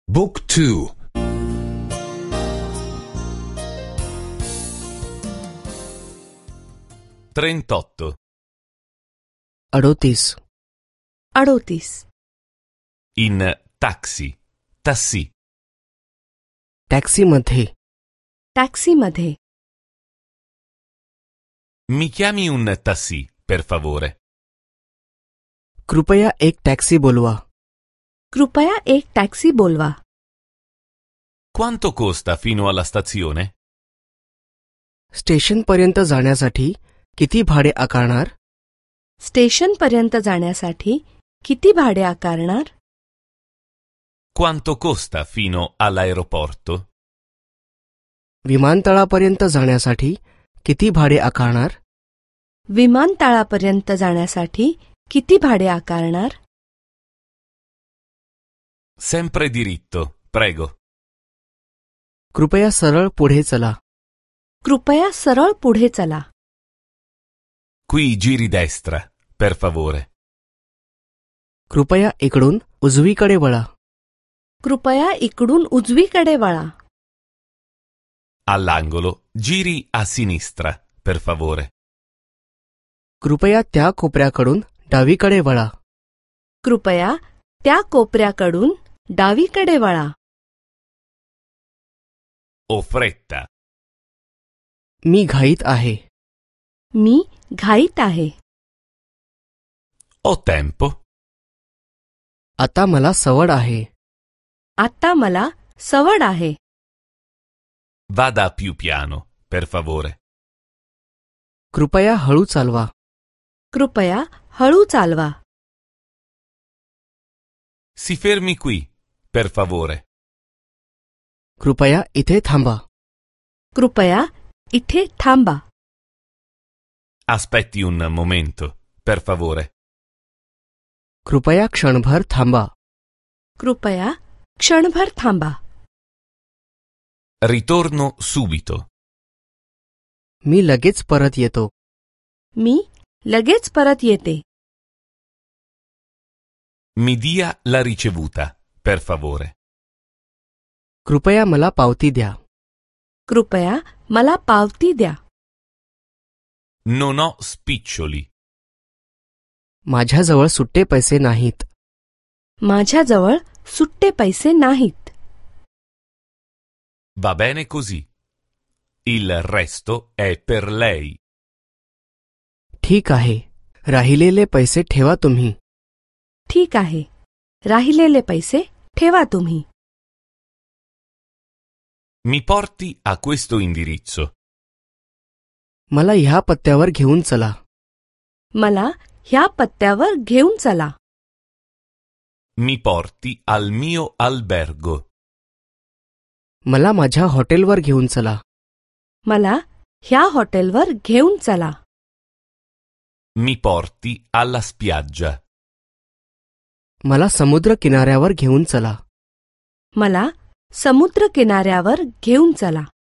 Book 2. 38. 38. 38. In taxi. Taxi. टॅक्सीमध्ये. टॅक्सीमध्ये. Mi chiami un taxi, per favore. कृपया एक टॅक्सी बोलवा. कृपया एक टॅक्सी बोलवा. Quanto costa fino alla stazione? स्टेशनपर्यंत जाण्यासाठी किती भाडे आकारणार? स्टेशनपर्यंत जाण्यासाठी किती भाडे आकारणार? Quanto costa fino all'aeroporto? विमानतळापर्यंत जाण्यासाठी किती भाडे आकारणार? विमानतळापर्यंत जाण्यासाठी किती भाडे आकारणार? Sempre diritto, prego. कृपया सरळ पुढे चला. कृपया सरळ पुढे चला. Qui giri destra, per favore. कृपया इकडून उजवीकडे वळा. कृपया इकडून उजवीकडे वळा. All'angolo, giri a sinistra, per favore. कृपया त्या कोपऱ्याकडून डावीकडे वळा. कृपया त्या कोपऱ्याकडून डावीकडे वळा. Ho fretta. मी घाईत आहे. मी घाईत आहे. Ho tempo. आता मला सवड आहे. आता मला सवड आहे. Vada più piano, per favore. कृपया हळू चालवा. कृपया हळू चालवा. Si fermi qui, per favore. कृपया इथे थांबा. कृपया इथे थांबा. Aspetti un momento, per favore. कृपया क्षणभर थांबा. कृपया क्षणभर थांबा. Ritorno subito. मी लगेच परत येतो. मी लगेच परत येते. Mi dia la ricevuta, per favore. कृपया मला पावती द्या. कृपया मला पावती द्या. Non ho spiccioli. माझ्याजवळ सुट्टे पैसे नाहीत. माझ्याजवळ सुट्टे पैसे नाहीत. Va bene così. Il resto è per lei. ठीक आहे. राहिलेले पैसे ठेवा तुम्ही. ठीक आहे. राहिलेले पैसे ठेवा तुम्ही. Mi porti a questo indirizzo. मला ह्या पत्त्यावर घेऊन चला. मला ह्या पत्त्यावर घेऊन चला. Mi porti al mio albergo. मला माझ्या हॉटेलवर घेऊन चला. मला ह्या हॉटेलवर घेऊन चला. Mi porti alla spiaggia. मला समुद्र किनाऱ्यावर घेऊन चला. मला समुद्र किनाऱ्यावर घेऊन चला.